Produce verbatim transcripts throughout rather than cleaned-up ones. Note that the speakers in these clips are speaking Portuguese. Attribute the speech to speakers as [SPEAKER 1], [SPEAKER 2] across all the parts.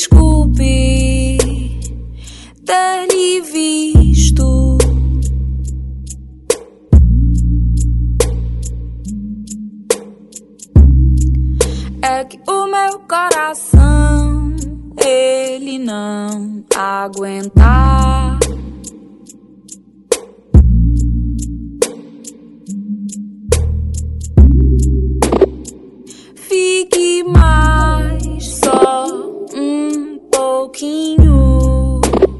[SPEAKER 1] desculpe ter lhe visto. É que o meu coração, ele não aguenta. Fique mais só um pouquinho.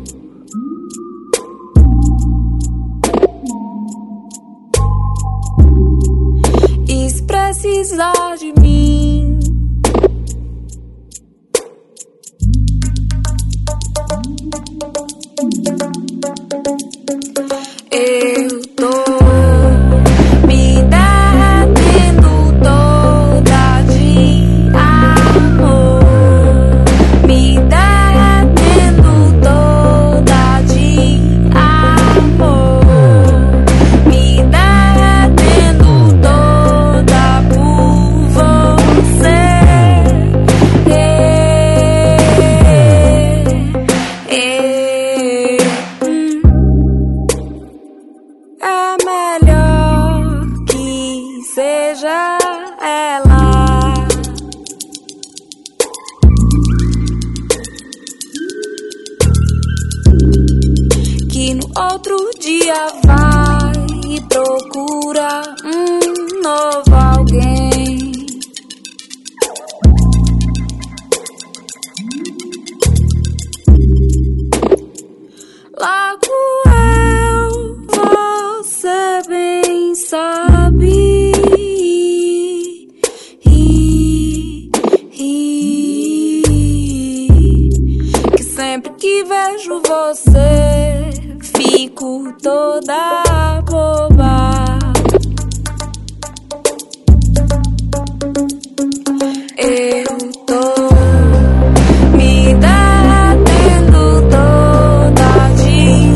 [SPEAKER 1] E se precisar de mim, eu tô me derretendo toda de amor, me derretendo toda de amor, me derretendo toda por você. É, é, hum. É melhor que seja ela. Que no outro dia vai e procura um novo alguém. Logo eu, você bem sabe, que sempre que vejo você fico toda boba. Eu tô me derretendo toda de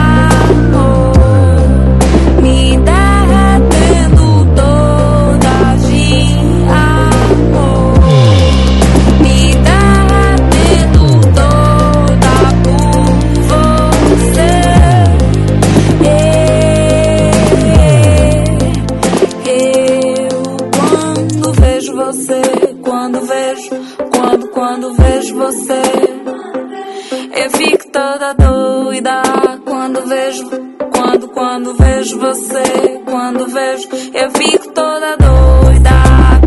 [SPEAKER 1] amor, me derretendo toda de amor, me derretendo toda por você. Eu quando vejo você, quando vejo, quando, quando vejo você, eu fico toda doida. Quando vejo, quando, quando vejo você, quando vejo, eu fico toda doida.